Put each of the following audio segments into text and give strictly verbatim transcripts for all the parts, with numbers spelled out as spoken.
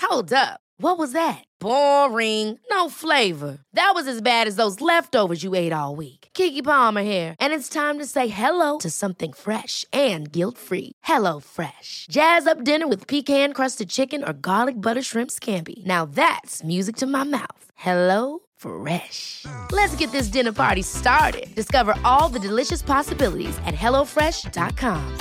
Hold up. What was that? Boring. No flavor. That was as bad as those leftovers you ate all week. Keke Palmer here, and it's time to say hello to something fresh and guilt-free. Hello Fresh. Jazz up dinner with pecan-crusted chicken or garlic butter shrimp scampi. Now that's music to my mouth. Hello Fresh. Let's get this dinner party started. Discover all the delicious possibilities at hello fresh dot com.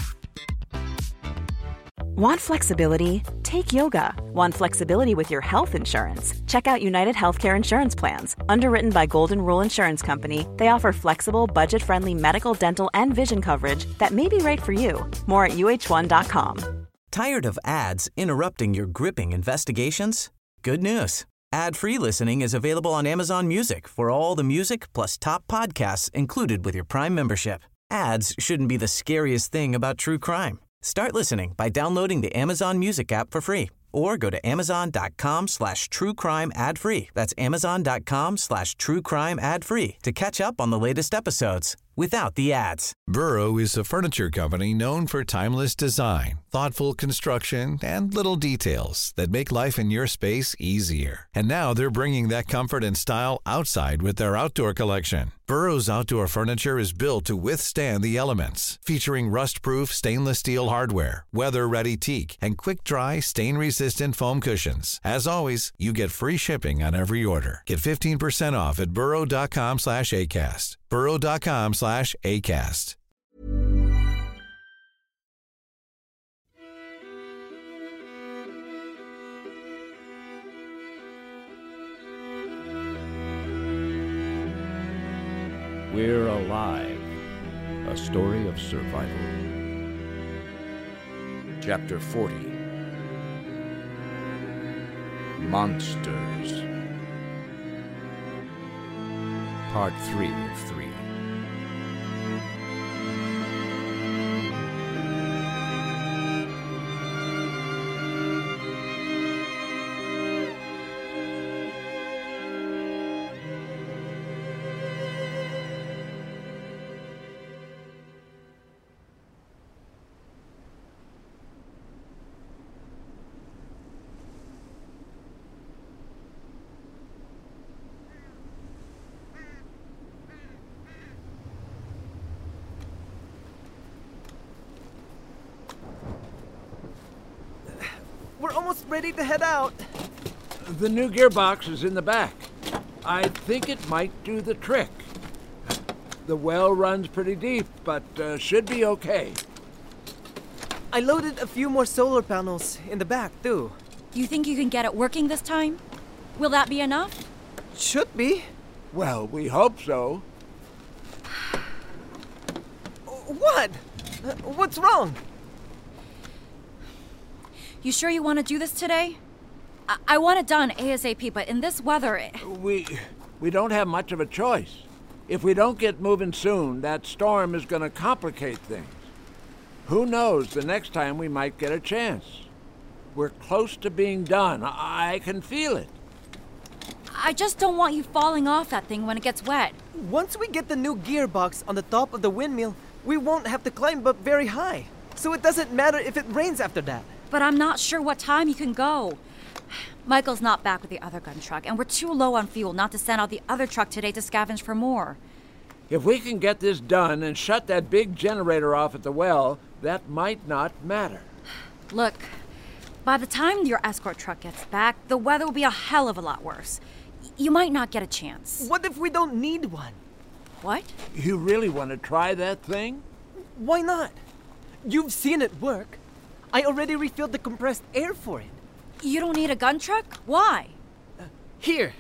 Want flexibility? Take yoga. Want flexibility with your health insurance? Check out United Healthcare Insurance Plans. Underwritten by Golden Rule Insurance Company, they offer flexible, budget-friendly medical, dental, and vision coverage that may be right for you. More at U H one dot com. Tired of ads interrupting your gripping investigations? Good news. Ad-free listening is available on Amazon Music for all the music plus top podcasts included with your Prime membership. Ads shouldn't be the scariest thing about true crime. Start listening by downloading the Amazon Music app for free or go to amazon.com slash true crime ad free. That's amazon.com slash true crime ad free to catch up on the latest episodes without the ads. Burrow is a furniture company known for timeless design, thoughtful construction, and little details that make life in your space easier. And now they're bringing that comfort and style outside with their outdoor collection. Burrow's outdoor furniture is built to withstand the elements, featuring rust-proof stainless steel hardware, weather-ready teak, and quick-dry, stain-resistant foam cushions. As always, you get free shipping on every order. Get fifteen percent off at burrow.com slash ACAST. burrow.com slash ACAST. We're Alive, a story of survival. Chapter forty. Monsters. Part three of three. We're almost ready to head out. The new gearbox is in the back. I think it might do the trick. The well runs pretty deep, but uh, should be okay. I loaded a few more solar panels in the back, too. You think you can get it working this time? Will that be enough? Should be. Well, we hope so. What? Uh, what's wrong? You sure you want to do this today? I, I want it done ASAP, but in this weather... It... We, we don't have much of a choice. If we don't get moving soon, that storm is going to complicate things. Who knows, the next time we might get a chance. We're close to being done. I, I can feel it. I just don't want you falling off that thing when it gets wet. Once we get the new gearbox on the top of the windmill, we won't have to climb up very high. So it doesn't matter if it rains after that. But I'm not sure what time you can go. Michael's not back with the other gun truck, and we're too low on fuel not to send out the other truck today to scavenge for more. If we can get this done and shut that big generator off at the well, that might not matter. Look, by the time your escort truck gets back, the weather will be a hell of a lot worse. You might not get a chance. What if we don't need one? What? You really want to try that thing? Why not? You've seen it work. I already refilled the compressed air for it. You don't need a gun truck? Why? Uh, here.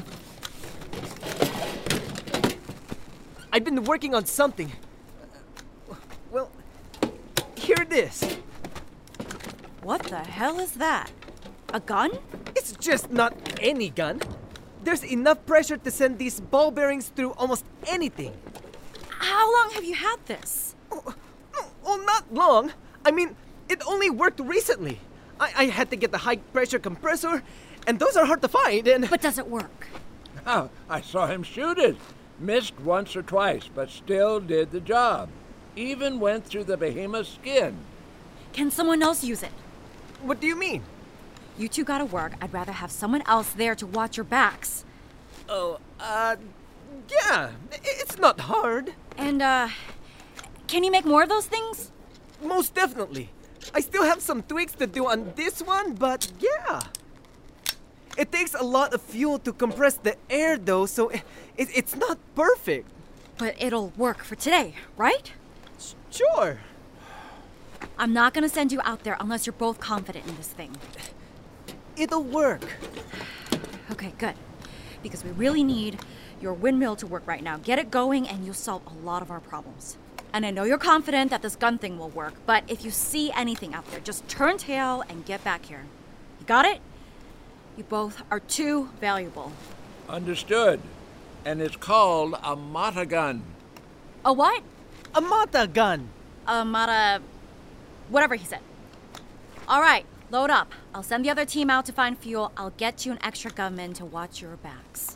I've been working on something. Uh, well, here it is. What the hell is that? A gun? It's just not any gun. There's enough pressure to send these ball bearings through almost anything. How long have you had this? Oh, oh not long. I mean, it only worked recently. I, I had to get the high-pressure compressor, and those are hard to find, and... But does it work? Oh, I saw him shoot it. Missed once or twice, but still did the job. Even went through the behemoth's skin. Can someone else use it? What do you mean? You two gotta work. I'd rather have someone else there to watch your backs. Oh, uh, yeah, i- it's not hard. And, uh, can you make more of those things? Most definitely. I still have some tweaks to do on this one, but yeah. It takes a lot of fuel to compress the air, though, so it, it, it's not perfect. But it'll work for today, right? Sure. I'm not gonna send you out there unless you're both confident in this thing. It'll work. Okay, good. Because we really need your windmill to work right now. Get it going and you'll solve a lot of our problems. And I know you're confident that this gun thing will work, but if you see anything out there, just turn tail and get back here. You got it? You both are too valuable. Understood. And it's called a Mata gun. A what? A Mata gun. A Mata... whatever he said. All right, load up. I'll send the other team out to find fuel. I'll get you an extra gunman to watch your backs.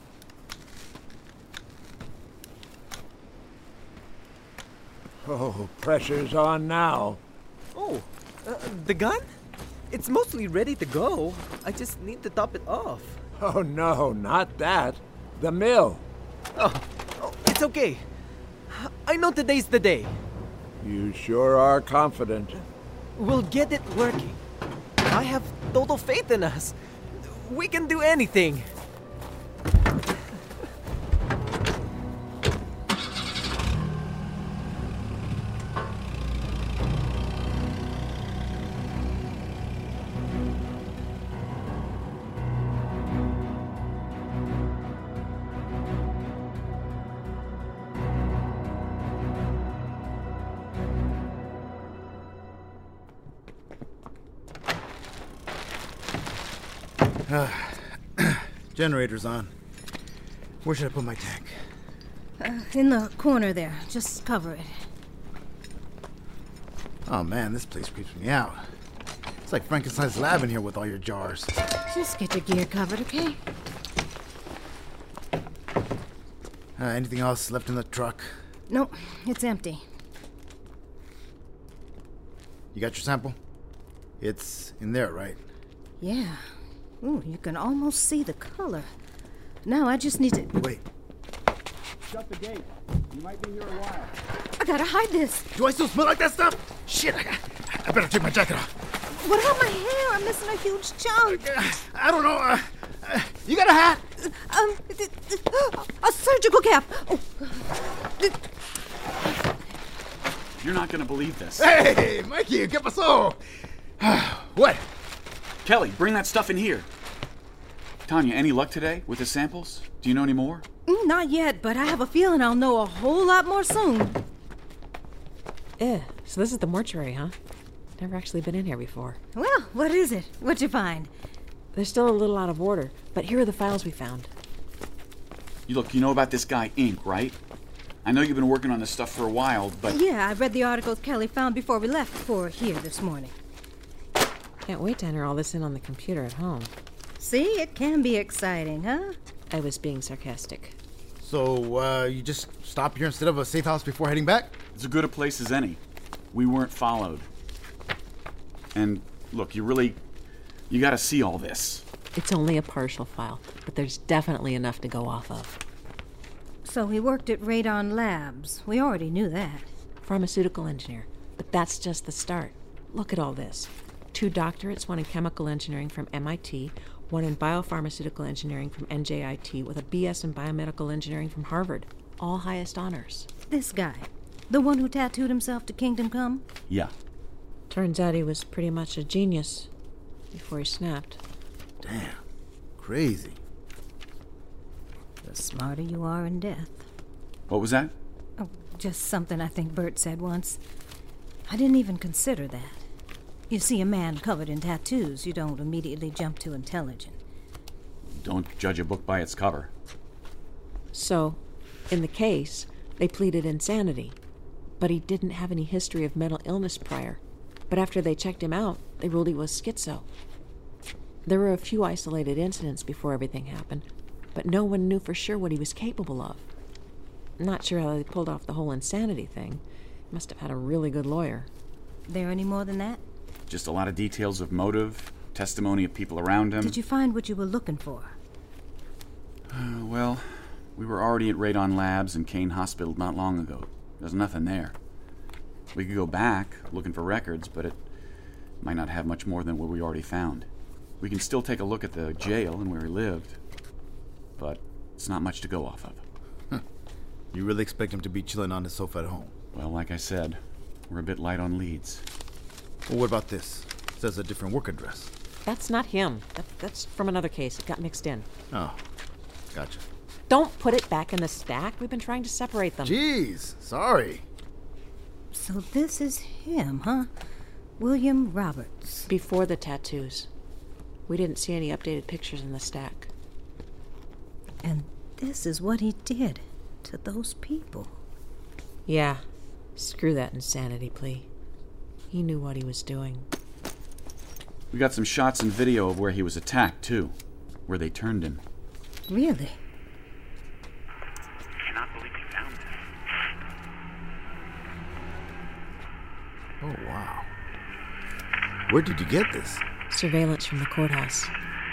Oh, pressure's on now. Oh, uh, the gun? It's mostly ready to go. I just need to top it off. Oh, no, not that. The mill. Oh, oh, it's okay. I know today's the day. You sure are confident. We'll get it working. I have total faith in us. We can do anything. Generator's on. Where should I put my tank? Uh, in the corner there. Just cover it. Oh man, this place creeps me out. It's like Frankenstein's lab in here with all your jars. Just get your gear covered, okay? Uh, anything else left in the truck? Nope, it's empty. You got your sample? It's in there, right? Yeah. Ooh, you can almost see the color. Now I just need to... Wait. Shut the gate. You might be here a while. I gotta hide this. Do I still smell like that stuff? Shit, I, got, I better take my jacket off. What about my hair? I'm missing a huge chunk. I don't know. Uh, uh, you got a hat? Um, a surgical cap. Oh. You're not gonna believe this. Hey, Mikey, ¿qué pasó? What? Kelly, bring that stuff in here. Tanya, any luck today with the samples? Do you know any more? Not yet, but I have a feeling I'll know a whole lot more soon. Eh, so this is the mortuary, huh? Never actually been in here before. Well, what is it? What'd you find? They're still a little out of order, but here are the files we found. You look, you know about this guy, Ink, right? I know you've been working on this stuff for a while, but... Yeah, I read the articles Kelly found before we left for here this morning. Can't wait to enter all this in on the computer at home. See, it can be exciting, huh? I was being sarcastic. So, uh, you just stop here instead of a safe house before heading back? It's as good a place as any. We weren't followed. And, look, you really... You gotta see all this. It's only a partial file, but there's definitely enough to go off of. So he worked at Radon Labs. We already knew that. Pharmaceutical engineer. But that's just the start. Look at all this. Two doctorates, one in chemical engineering from M I T, one in biopharmaceutical engineering from N J I T, with a B S in biomedical engineering from Harvard. All highest honors. This guy, the one who tattooed himself to Kingdom Come? Yeah. Turns out he was pretty much a genius before he snapped. Damn. Crazy. The smarter you are in death. What was that? Oh, just something I think Bert said once. I didn't even consider that. You see a man covered in tattoos, you don't immediately jump to intelligent. Don't judge a book by its cover. So, in the case, they pleaded insanity. But he didn't have any history of mental illness prior. But after they checked him out, they ruled he was schizo. There were a few isolated incidents before everything happened, but no one knew for sure what he was capable of. Not sure how they pulled off the whole insanity thing. Must have had a really good lawyer. There any more than that? Just a lot of details of motive, testimony of people around him. Did you find what you were looking for? Uh, well, we were already at Radon Labs and Kane Hospital not long ago. There's nothing there. We could go back, looking for records, but it might not have much more than what we already found. We can still take a look at the jail and where he lived, but it's not much to go off of. You really expect him to be chilling on his sofa at home? Well, like I said, we're a bit light on leads. Well, what about this? It says a different work address. That's not him. That, that's from another case. It got mixed in. Oh, gotcha. Don't put it back in the stack. We've been trying to separate them. Jeez, sorry. So this is him, huh? William Roberts. Before the tattoos. We didn't see any updated pictures in the stack. And this is what he did to those people. Yeah. Screw that insanity plea. He knew what he was doing. We got some shots and video of where he was attacked, too. Where they turned him. Really? I cannot believe you found this. Oh, wow. Where did you get this? Surveillance from the courthouse. He,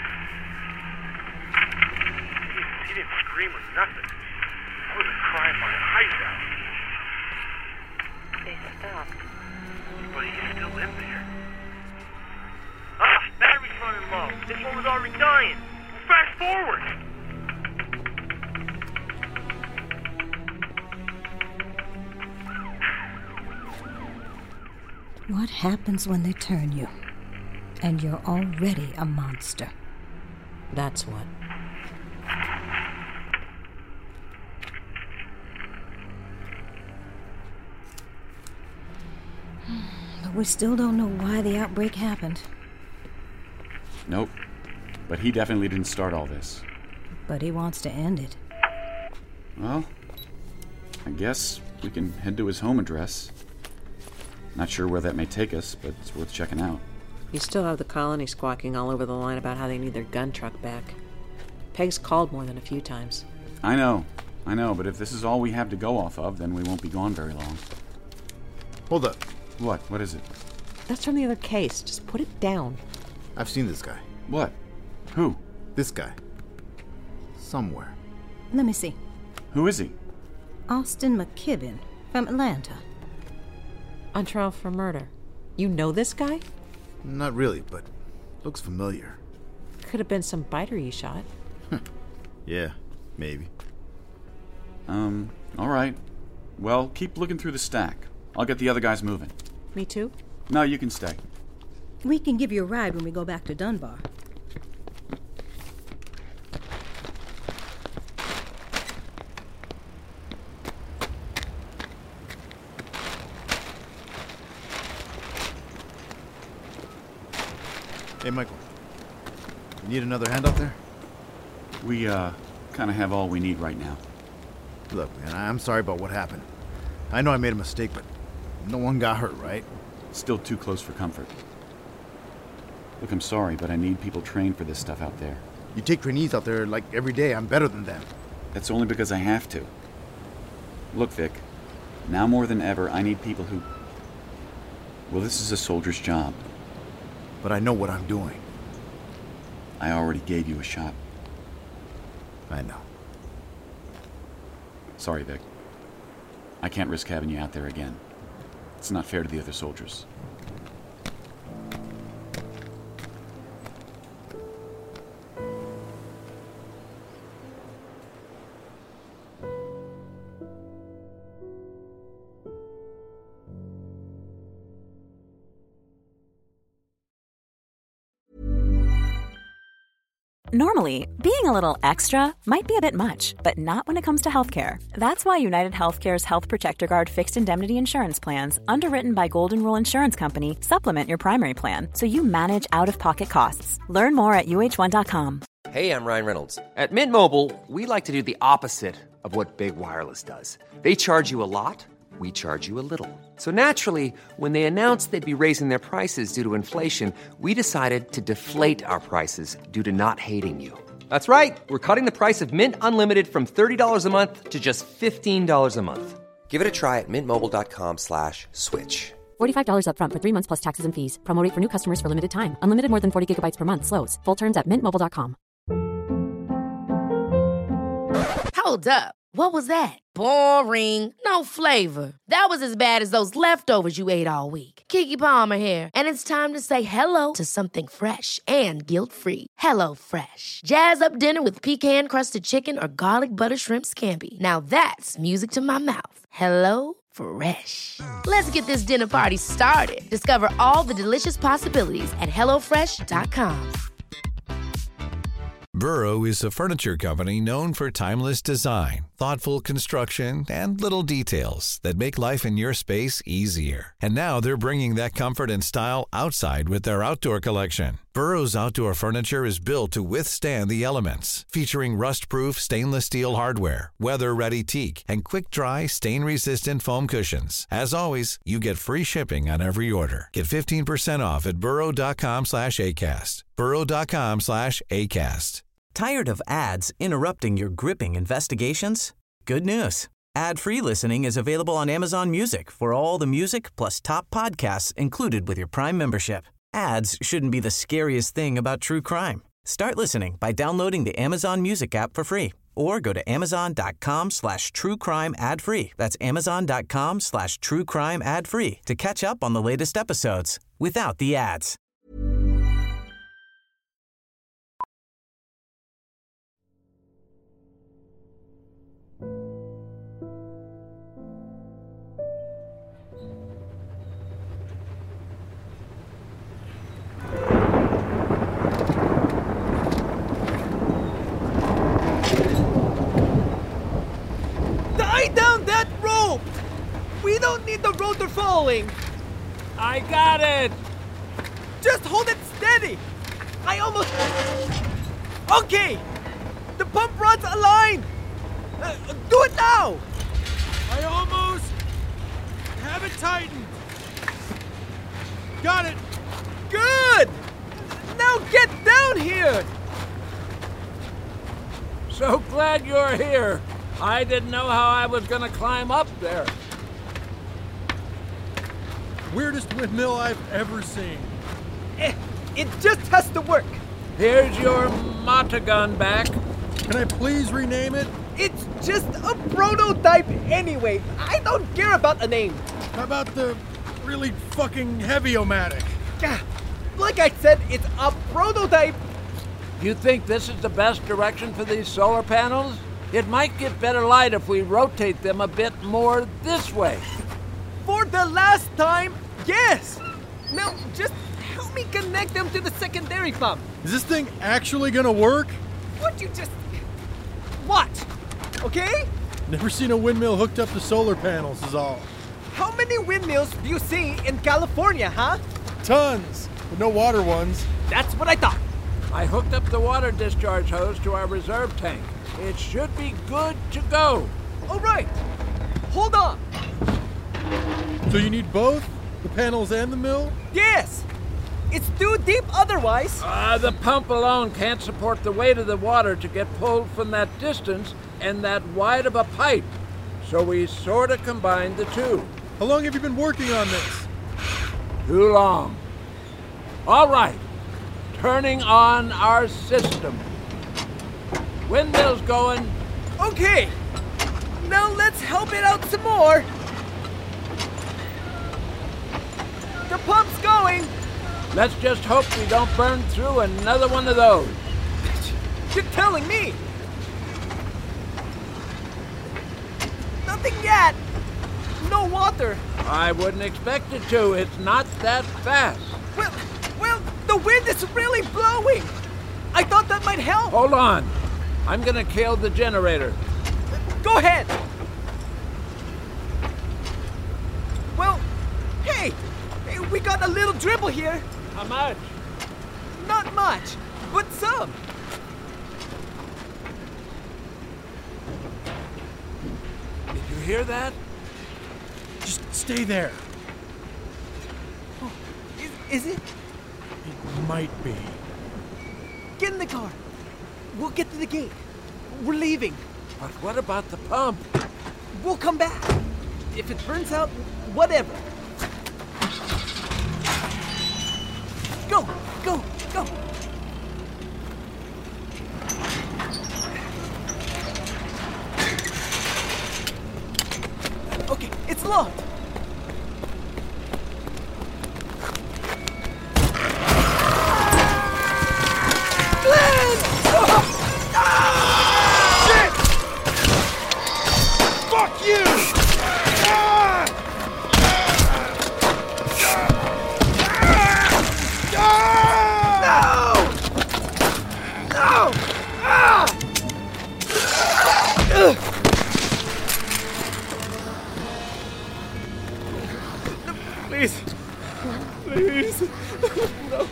he didn't scream or nothing. I was crying my eyes out. They stopped. But he's still in there. Ah, battery's running low. This one was already dying. Fast forward. What happens when they turn you? And you're already a monster. That's what. But we still don't know why the outbreak happened. Nope. But he definitely didn't start all this. But he wants to end it. Well, I guess we can head to his home address. Not sure where that may take us, but it's worth checking out. You still have the colony squawking all over the line about how they need their gun truck back. Peg's called more than a few times. I know. I know, but if this is all we have to go off of, then we won't be gone very long. Hold up. What? What is it? That's from the other case. Just put it down. I've seen this guy. What? Who? This guy. Somewhere. Let me see. Who is he? Austin McKibben from Atlanta. On trial for murder. You know this guy? Not really, but looks familiar. Could have been some biter you shot. Yeah, maybe. Um, all right. Well, keep looking through the stack. I'll get the other guys moving. Me too? No, you can stay. We can give you a ride when we go back to Dunbar. Hey, Michael. You need another hand out there? We, uh, kind of have all we need right now. Look, man, I'm sorry about what happened. I know I made a mistake, but no one got hurt, right? Still too close for comfort. Look, I'm sorry, but I need people trained for this stuff out there. You take trainees out there like every day. I'm better than them. That's only because I have to. Look, Vic, now more than ever, I need people who... Well, this is a soldier's job. But I know what I'm doing. I already gave you a shot. I know. Sorry, Vic. I can't risk having you out there again. It's not fair to the other soldiers. Normally, being a little extra might be a bit much, but not when it comes to healthcare. That's why United Healthcare's Health Protector Guard fixed indemnity insurance plans, underwritten by Golden Rule Insurance Company, supplement your primary plan so you manage out-of-pocket costs. Learn more at U H one dot com. Hey, I'm Ryan Reynolds. At Mint Mobile, we like to do the opposite of what Big Wireless does. They charge you a lot. We charge you a little. So naturally, when they announced they'd be raising their prices due to inflation, we decided to deflate our prices due to not hating you. That's right. We're cutting the price of Mint Unlimited from thirty dollars a month to just fifteen dollars a month. Give it a try at mintmobile.com slash switch. forty-five dollars up front for three months plus taxes and fees. Promo rate for new customers for limited time. Unlimited more than forty gigabytes per month slows. Full terms at mint mobile dot com. Hold up. What was that? Boring. No flavor. That was as bad as those leftovers you ate all week. Keke Palmer here, and it's time to say hello to something fresh and guilt-free. Hello Fresh. Jazz up dinner with pecan-crusted chicken or garlic butter shrimp scampi. Now that's music to my mouth. Hello Fresh. Let's get this dinner party started. Discover all the delicious possibilities at hello fresh dot com. Burrow is a furniture company known for timeless design, thoughtful construction, and little details that make life in your space easier. And now they're bringing that comfort and style outside with their outdoor collection. Burrow's outdoor furniture is built to withstand the elements, featuring rust-proof stainless steel hardware, weather-ready teak, and quick-dry, stain-resistant foam cushions. As always, you get free shipping on every order. Get fifteen percent off at burrow.com slash ACAST. burrow.com slash ACAST. Tired of ads interrupting your gripping investigations? Good news. Ad-free listening is available on Amazon Music for all the music plus top podcasts included with your Prime membership. Ads shouldn't be the scariest thing about true crime. Start listening by downloading the Amazon Music app for free or go to amazon.com slash true crime ad free. That's amazon.com slash true crime ad free to catch up on the latest episodes without the ads. We don't need the rotor falling. I got it. Just hold it steady. I almost... Okay. The pump rod's aligned. Uh, do it now. I almost have it tightened. Got it. Good. Now get down here. So glad you're here. I didn't know how I was going to climb up there. Weirdest windmill I've ever seen. Eh, it just has to work. Here's your Motagun back. Can I please rename it? It's just a prototype anyway. I don't care about a name. How about the really fucking heavy-o-matic? Like I said, it's a prototype. You think this is the best direction for these solar panels? It might get better light if we rotate them a bit more this way. For the last time, yes! Now, just help me connect them to the secondary pump. Is this thing actually gonna work? Would you just... Watch, okay? Never seen a windmill hooked up to solar panels is all. How many windmills do you see in California, huh? Tons, but no water ones. That's what I thought. I hooked up the water discharge hose to our reserve tank. It should be good to go. All right, hold on. So you need both? The panels and the mill? Yes! It's too deep otherwise. Uh, the pump alone can't support the weight of the water to get pulled from that distance and that wide of a pipe. So we sort of combined the two. How long have you been working on this? Too long. All right. Turning on our system. Windmill's going. Okay. Now let's help it out some more. The pump's going. Let's just hope we don't burn through another one of those. You're telling me. Nothing yet. No water. I wouldn't expect it to. It's not that fast. Well, well, the wind is really blowing. I thought that might help. Hold on. I'm gonna kill the generator. Go ahead. Well, hey, hey, we got a little dribble here. How much? Not much, but some. Did you hear that? Just stay there. Oh, is, is it? It might be. Get in the car. We'll get to the gate. We're leaving. But what about the pump? We'll come back. If it burns out, whatever. Go, go, go. Okay, it's locked. Glenn! Ah! Shit! Fuck you! Ah! Ah! No! No! Ah! Ugh. Please. Please. No.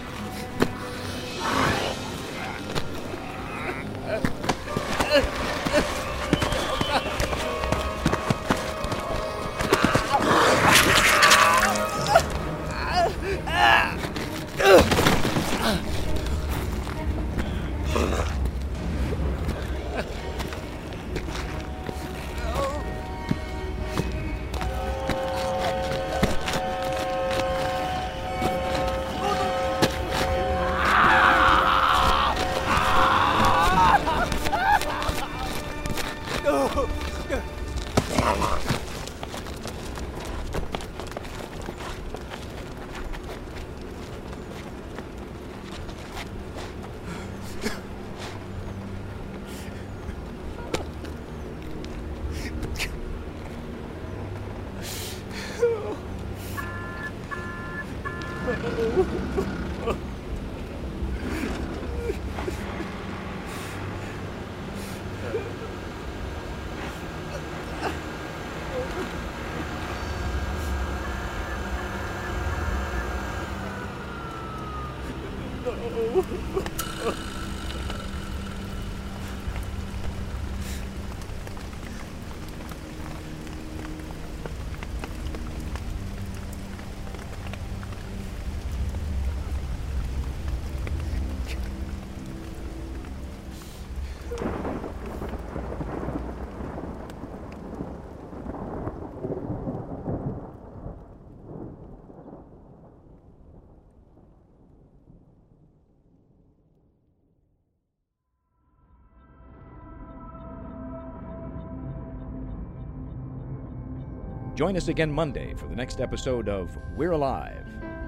Join us again Monday for the next episode of We're Alive.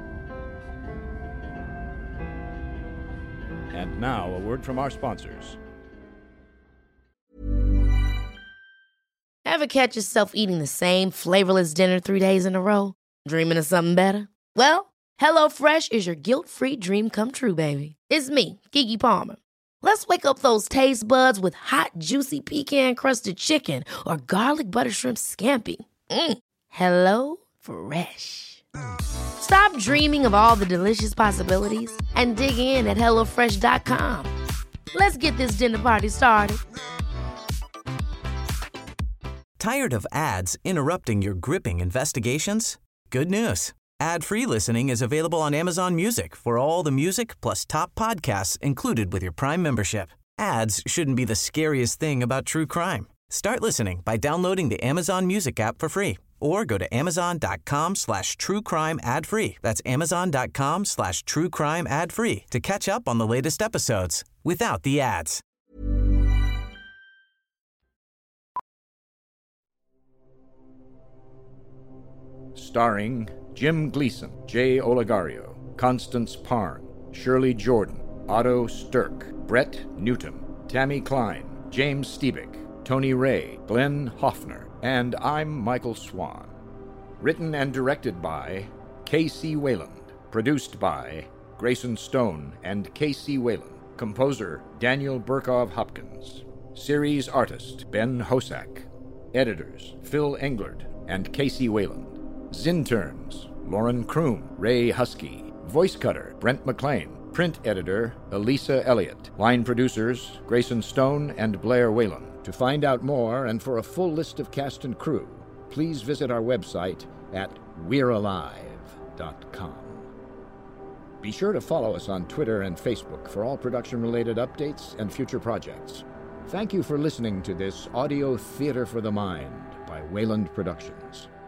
And now, a word from our sponsors. Ever catch yourself eating the same flavorless dinner three days in a row? Dreaming of something better? Well, HelloFresh is your guilt-free dream come true, baby. It's me, Keke Palmer. Let's wake up those taste buds with hot, juicy pecan-crusted chicken or garlic butter shrimp scampi. Mm. Hello Fresh. Stop dreaming of all the delicious possibilities and dig in at hello fresh dot com. Let's get this dinner party started. Tired of ads interrupting your gripping investigations? Good news. Ad-free listening is available on Amazon Music for all the music plus top podcasts included with your Prime membership. Ads shouldn't be the scariest thing about true crime. Start listening by downloading the Amazon Music app for free or go to amazon.com slash true crime ad free. That's amazon.com slash true crime ad free to catch up on the latest episodes without the ads. Starring Jim Gleason, Jay Oligario, Constance Parn, Shirley Jordan, Otto Stirk, Brett Newton, Tammy Klein, James Stiebick, Tony Ray, Glenn Hoffner, and I'm Michael Swan. Written and directed by K C Wayland. Produced by Grayson Stone and K C Wayland. Composer Daniel Burkov Hopkins. Series artist Ben Hosack. Editors Phil Englert and K C Wayland. Zinterns Lauren Kroom, Ray Husky. Voice cutter Brent McLean. Print editor Elisa Elliott. Line producers Grayson Stone and Blair Whalen. To find out more and for a full list of cast and crew, please visit our website at we're alive dot com. Be sure to follow us on Twitter and Facebook for all production-related updates and future projects. Thank you for listening to this audio theater for the mind by Wayland Productions.